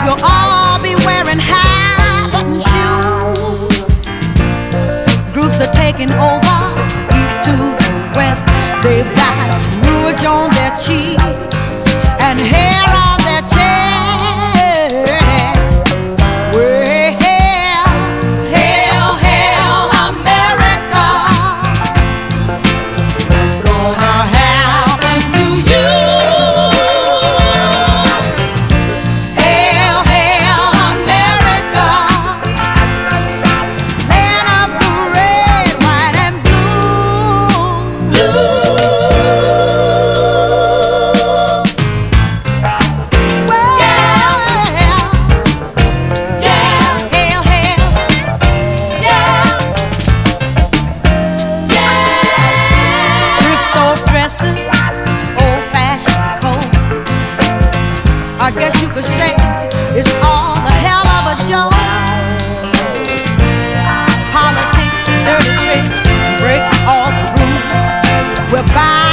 we'll all be wearing high-button shoes. Groups are taking over east to the west. They've got rouge on their cheeks and hair on their chests. Well, hail, hail, America. What's gonna happen to you? Hail, hail, America. Land of the red, white, and blue. Well, yeah, hail, hail, yeah. Thrift store dresses and old-fashioned coats. I guess you could say it's all a hell of a joke. Politics, dirty tricks, break all the rules. We're bound